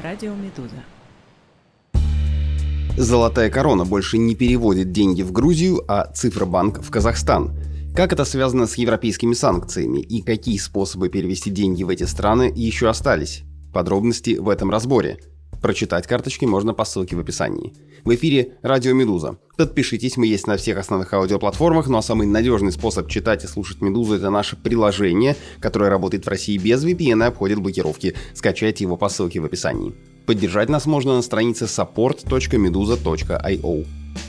Радио Медуза. Золотая корона больше не переводит деньги в Грузию, а Цифробанк в Казахстан. Как это связано с европейскими санкциями и какие способы перевести деньги в эти страны еще остались? Подробности в этом разборе. Прочитать карточки можно по ссылке в описании. В эфире Радио Медуза. Подпишитесь, мы есть на всех основных аудиоплатформах, ну а самый надежный способ читать и слушать Медузу — это наше приложение, которое работает в России без VPN и обходит блокировки. Скачайте его по ссылке в описании. Поддержать нас можно на странице support.meduza.io.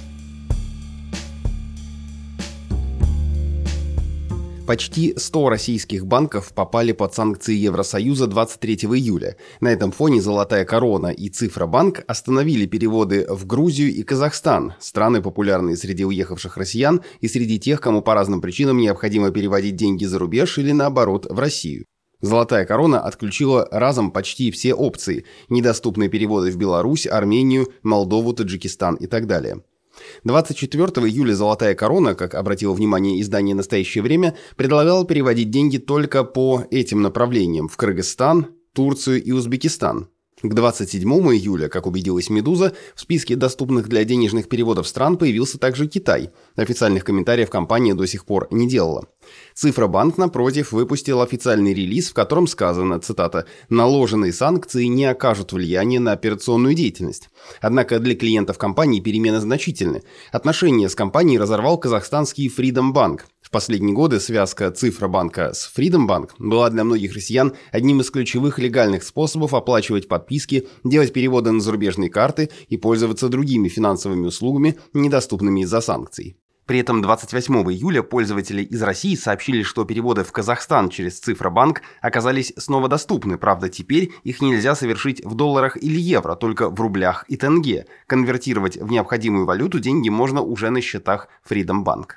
Почти 100 российских банков попали под санкции Евросоюза 23 июля. На этом фоне «Золотая корона» и «Цифробанк» остановили переводы в Грузию и Казахстан, страны, популярные среди уехавших россиян и среди тех, кому по разным причинам необходимо переводить деньги за рубеж или, наоборот, в Россию. «Золотая корона» отключила разом почти все опции, недоступные переводы в Беларусь, Армению, Молдову, Таджикистан и так далее. 24 июля «Золотая корона», как обратило внимание издание «Настоящее время», предлагала переводить деньги только по этим направлениям в Кыргызстан, Турцию и Узбекистан. К 27 июля, как убедилась «Медуза», в списке доступных для денежных переводов стран появился также Китай. Официальных комментариев компания до сих пор не делала. Цифробанк, напротив, выпустил официальный релиз, в котором сказано, цитата, «наложенные санкции не окажут влияния на операционную деятельность». Однако для клиентов компании перемены значительны. Отношения с компанией разорвал казахстанский Freedom Bank. В последние годы связка Цифробанка с Freedom Bank была для многих россиян одним из ключевых легальных способов оплачивать подписки, делать переводы на зарубежные карты и пользоваться другими финансовыми услугами, недоступными из-за санкций. При этом 28 июля пользователи из России сообщили, что переводы в Казахстан через Цифробанк оказались снова доступны, правда теперь их нельзя совершить в долларах или евро, только в рублях и тенге. Конвертировать в необходимую валюту деньги можно уже на счетах Freedom Bank.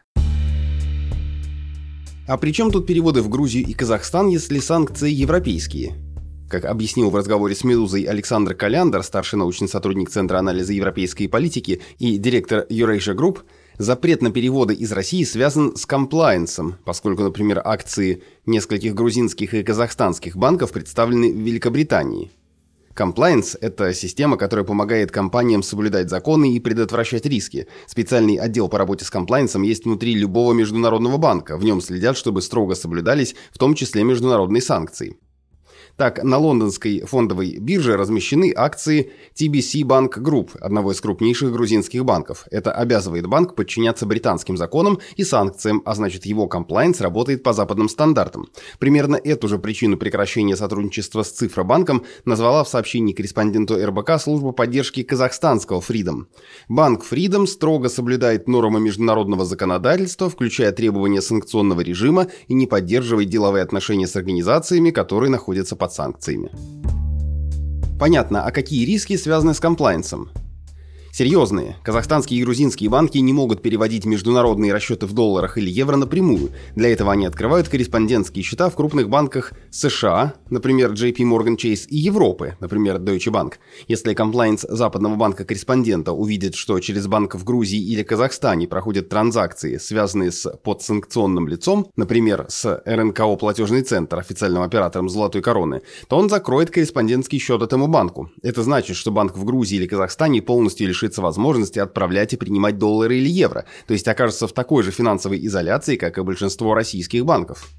А при чем тут переводы в Грузию и Казахстан, если санкции европейские? Как объяснил в разговоре с «Медузой» Александр Коляндер, старший научный сотрудник Центра анализа европейской политики и директор Eurasia Group, запрет на переводы из России связан с комплаенсом, поскольку, например, акции нескольких грузинских и казахстанских банков представлены в Великобритании. Комплаенс – это система, которая помогает компаниям соблюдать законы и предотвращать риски. Специальный отдел по работе с комплаенсом есть внутри любого международного банка. В нем следят, чтобы строго соблюдались, в том числе международные санкции. Так, на лондонской фондовой бирже размещены акции TBC Bank Group, одного из крупнейших грузинских банков. Это обязывает банк подчиняться британским законам и санкциям, а значит его комплаенс работает по западным стандартам. Примерно эту же причину прекращения сотрудничества с Цифробанком назвала в сообщении корреспонденту РБК служба поддержки казахстанского Freedom. Банк Freedom строго соблюдает нормы международного законодательства, включая требования санкционного режима, и не поддерживает деловые отношения с организациями, которые находятся под санкциями. Понятно, а какие риски связаны с комплаенсом? Серьезные. Казахстанские и грузинские банки не могут переводить международные расчеты в долларах или евро напрямую. Для этого они открывают корреспондентские счета в крупных банках США, например, JP Morgan Chase, и Европы, например, Deutsche Bank. Если комплаенс западного банка-корреспондента увидит, что через банк в Грузии или Казахстане проходят транзакции, связанные с подсанкционным лицом, например, с РНКО «Платежный центр», официальным оператором «Золотой короны», то он закроет корреспондентский счет этому банку. Это значит, что банк в Грузии или Казахстане полностью лишится возможности отправлять и принимать доллары или евро, то есть окажется в такой же финансовой изоляции, как и большинство российских банков.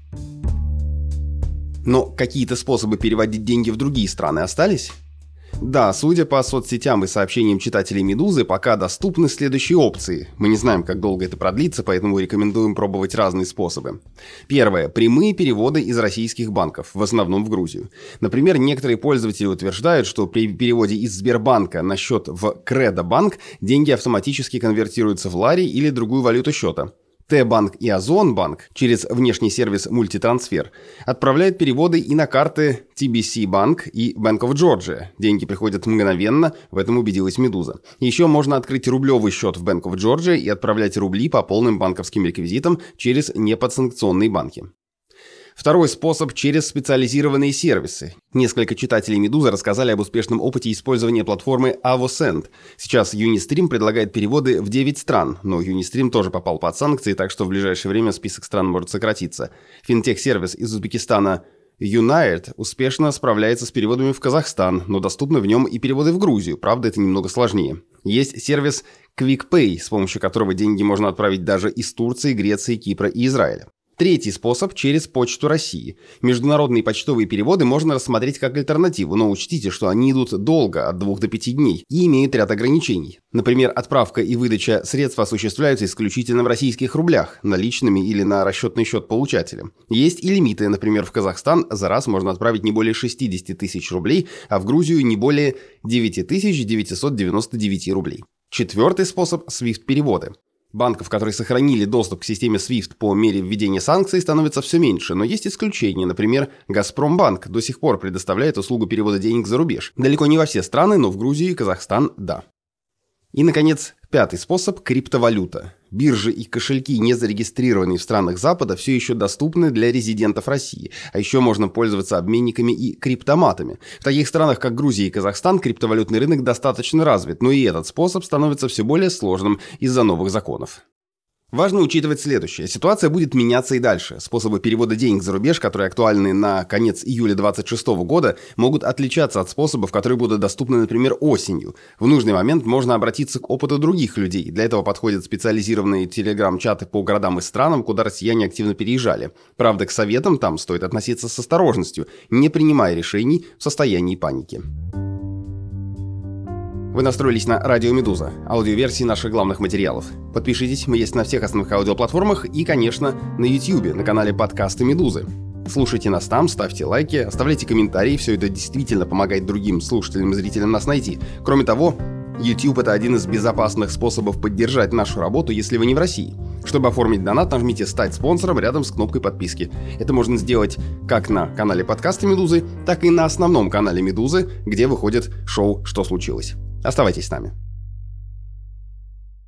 Но какие-то способы переводить деньги в другие страны остались? Да, судя по соцсетям и сообщениям читателей «Медузы», пока доступны следующие опции. Мы не знаем, как долго это продлится, поэтому рекомендуем пробовать разные способы. Первое. Прямые переводы из российских банков, в основном в Грузию. Например, некоторые пользователи утверждают, что при переводе из Сбербанка на счет в Кредо-банк деньги автоматически конвертируются в лари или другую валюту счета. Т-банк и Озон-банк через внешний сервис «Мультитрансфер» отправляют переводы и на карты TBC Bank и Bank of Georgia. Деньги приходят мгновенно, в этом убедилась «Медуза». Еще можно открыть рублевый счет в Bank of Georgia и отправлять рубли по полным банковским реквизитам через неподсанкционные банки. Второй способ – через специализированные сервисы. Несколько читателей «Медузы» рассказали об успешном опыте использования платформы Avosend. Сейчас Unistream предлагает переводы в 9 стран, но Unistream тоже попал под санкции, так что в ближайшее время список стран может сократиться. Финтех-сервис из Узбекистана United успешно справляется с переводами в Казахстан, но доступны в нем и переводы в Грузию, правда, это немного сложнее. Есть сервис QuickPay, с помощью которого деньги можно отправить даже из Турции, Греции, Кипра и Израиля. Третий способ – через Почту России. Международные почтовые переводы можно рассмотреть как альтернативу, но учтите, что они идут долго, от 2 до 5 дней, и имеют ряд ограничений. Например, отправка и выдача средств осуществляются исключительно в российских рублях, наличными или на расчетный счет получателя. Есть и лимиты, например, в Казахстан за раз можно отправить не более 60 тысяч рублей, а в Грузию не более 9999 рублей. Четвертый способ – SWIFT-переводы. Банков, которые сохранили доступ к системе SWIFT по мере введения санкций, становится все меньше, но есть исключения. Например, Газпромбанк до сих пор предоставляет услугу перевода денег за рубеж. Далеко не во все страны, но в Грузию и Казахстан – да. И, наконец, пятый способ – криптовалюта. Биржи и кошельки, не зарегистрированные в странах Запада, все еще доступны для резидентов России. А еще можно пользоваться обменниками и криптоматами. В таких странах, как Грузия и Казахстан, криптовалютный рынок достаточно развит, но и этот способ становится все более сложным из-за новых законов. Важно учитывать следующее. Ситуация будет меняться и дальше. Способы перевода денег за рубеж, которые актуальны на конец июля 2026 года, могут отличаться от способов, которые будут доступны, например, осенью. В нужный момент можно обратиться к опыту других людей. Для этого подходят специализированные телеграм-чаты по городам и странам, куда россияне активно переезжали. Правда, к советам там стоит относиться с осторожностью, не принимая решений в состоянии паники. Вы настроились на Радио Медуза, аудиоверсии наших главных материалов. Подпишитесь, мы есть на всех основных аудиоплатформах и, конечно, на YouTube, на канале подкасты Медузы. Слушайте нас там, ставьте лайки, оставляйте комментарии, все это действительно помогает другим слушателям и зрителям нас найти. Кроме того, YouTube – это один из безопасных способов поддержать нашу работу, если вы не в России. Чтобы оформить донат, нажмите «Стать спонсором» рядом с кнопкой подписки. Это можно сделать как на канале подкасты Медузы, так и на основном канале Медузы, где выходит шоу «Что случилось?». Оставайтесь с нами.